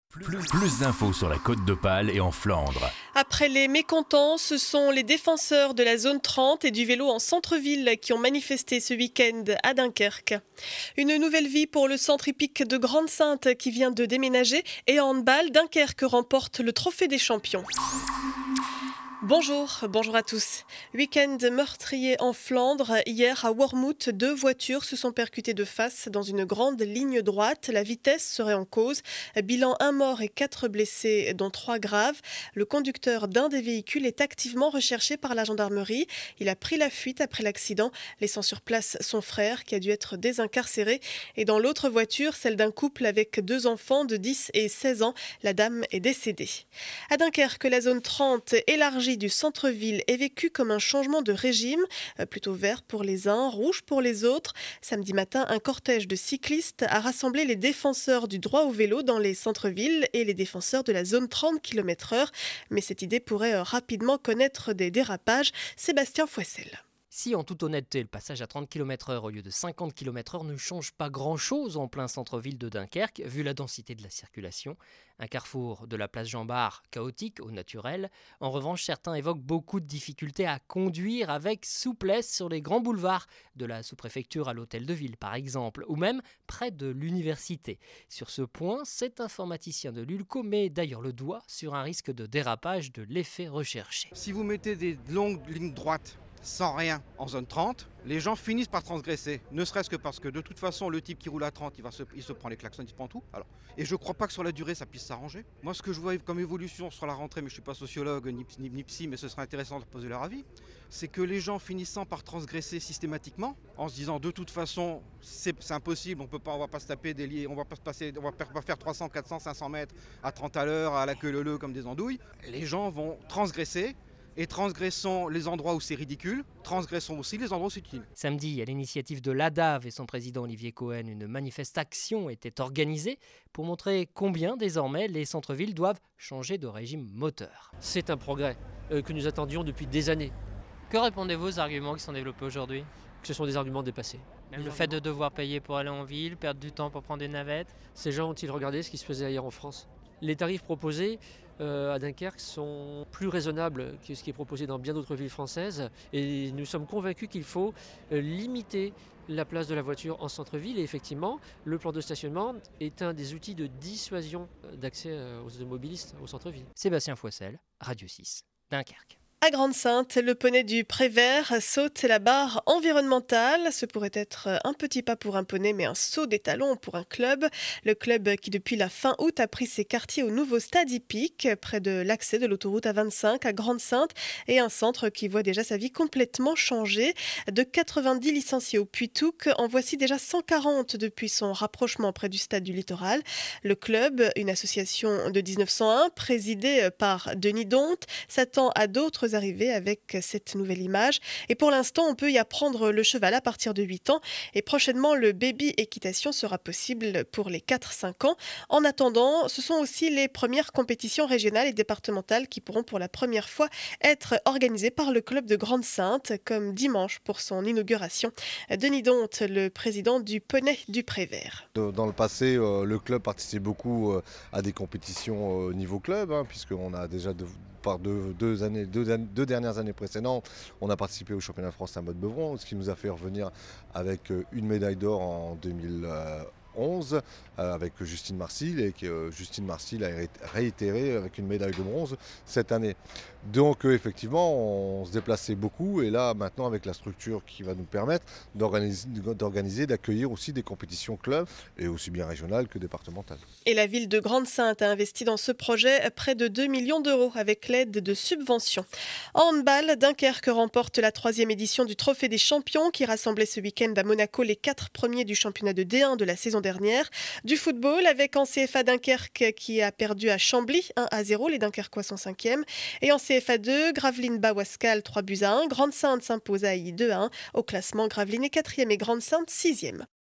Plus d'infos sur la Côte d'Opale et en Flandre. Après les mécontents, ce sont les défenseurs de la zone 30 et du vélo en centre-ville qui ont manifesté ce week-end à Dunkerque. Une nouvelle vie pour le centre hippique de Grande-Synthe qui vient de déménager et en handball, Dunkerque remporte le trophée des champions. Bonjour à tous. Week-end meurtrier en Flandre. Hier, à Wormhout, 2 voitures se sont percutées de face dans une grande ligne droite. La vitesse serait en cause. Bilan 1 mort et 4 blessés, dont 3 graves. Le conducteur d'un des véhicules est activement recherché par la gendarmerie. Il a pris la fuite après l'accident, laissant sur place son frère qui a dû être désincarcéré. Et dans l'autre voiture, celle d'un couple avec 2 enfants de 10 et 16 ans, la dame est décédée. À Dunkerque, la zone 30 élargie du centre-ville est vécu comme un changement de régime, plutôt vert pour les uns, rouge pour les autres. Samedi matin, un cortège de cyclistes a rassemblé les défenseurs du droit au vélo dans les centres-villes et les défenseurs de la zone 30 km/h. Mais cette idée pourrait rapidement connaître des dérapages. Sébastien Foissel. Si, en toute honnêteté, le passage à 30 km/h au lieu de 50 km/h ne change pas grand-chose en plein centre-ville de Dunkerque, vu la densité de la circulation. Un carrefour de la place Jean-Bart chaotique au naturel. En revanche, certains évoquent beaucoup de difficultés à conduire avec souplesse sur les grands boulevards, de la sous-préfecture à l'hôtel de ville par exemple, ou même près de l'université. Sur ce point, cet informaticien de l'ULCO met d'ailleurs le doigt sur un risque de dérapage de l'effet recherché. Si vous mettez des longues lignes droites, sans rien en zone 30, les gens finissent par transgresser. Ne serait-ce que parce que de toute façon, le type qui roule à 30, il se prend les klaxons, il se prend tout. Et je ne crois pas que sur la durée, ça puisse s'arranger. Moi, ce que je vois comme évolution sur la rentrée, mais je ne suis pas sociologue ni psy, mais ce serait intéressant de poser leur avis, c'est que les gens finissant par transgresser systématiquement, en se disant de toute façon, c'est impossible, on va pas se taper des liens, on va pas faire 300, 400, 500 mètres à 30 à l'heure, à la queue leu comme des andouilles. Les gens vont transgresser. Et transgressons les endroits où c'est ridicule, transgressons aussi les endroits où c'est utile. Samedi, à l'initiative de l'ADAV et son président Olivier Cohen, une manifestation était organisée pour montrer combien désormais les centres-villes doivent changer de régime moteur. C'est un progrès que nous attendions depuis des années. Que répondez-vous aux arguments qui sont développés aujourd'hui ? Que ce sont des arguments dépassés. Même le fait de devoir payer pour aller en ville, perdre du temps pour prendre des navettes. Ces gens ont-ils regardé ce qui se faisait ailleurs en France ? Les tarifs proposés à Dunkerque sont plus raisonnables que ce qui est proposé dans bien d'autres villes françaises et nous sommes convaincus qu'il faut limiter la place de la voiture en centre-ville et effectivement le plan de stationnement est un des outils de dissuasion d'accès aux automobilistes au centre-ville. Sébastien Foissel, Radio 6, Dunkerque. À Grande-Synthe, le poney du Prévert saute la barre environnementale. Ce pourrait être un petit pas pour un poney, mais un saut des talons pour un club. Le club qui, depuis la fin août, a pris ses quartiers au nouveau stade hippique, près de l'accès de l'autoroute A25 à Grande-Synthe, et un centre qui voit déjà sa vie complètement changer. De 90 licenciés au Puy-Touc, en voici déjà 140 depuis son rapprochement près du stade du Littoral. Le club, une association de 1901, présidée par Denis Donte, s'attend à d'autres arriver avec cette nouvelle image. Et pour l'instant, on peut y apprendre le cheval à partir de 8 ans. Et prochainement, le baby équitation sera possible pour les 4-5 ans. En attendant, ce sont aussi les premières compétitions régionales et départementales qui pourront pour la première fois être organisées par le club de Grande-Synthe, comme dimanche pour son inauguration. Denis Donte, le président du poney du Prévert. Dans le passé, le club participait beaucoup à des compétitions au niveau club, puisqu'on a déjà par deux dernières années précédentes, on a participé au championnat de France à Motte-Beuvron, ce qui nous a fait revenir avec une médaille d'or en 2011 avec Justine Marcil et que Justine Marcil a réitéré avec une médaille de bronze cette année. Donc effectivement, on se déplaçait beaucoup et là maintenant avec la structure qui va nous permettre d'organiser, d'accueillir aussi des compétitions clubs et aussi bien régionales que départementales. Et la ville de Grande-Synthe a investi dans ce projet près de 2 millions d'euros avec l'aide de subventions. En handball, Dunkerque remporte la 3e édition du Trophée des champions qui rassemblait ce week-end à Monaco les 4 premiers du championnat de D1 de la saison dernière. Du football avec en CFA Dunkerque qui a perdu à Chambly 1-0, les Dunkerquois sont 5e. Et en CFA 2, Gravelines bat Wascal 3-1. Grande-Synthe s'impose à Ailly 2-1. Au classement, Gravelines est 4e et Grande-Synthe 6e.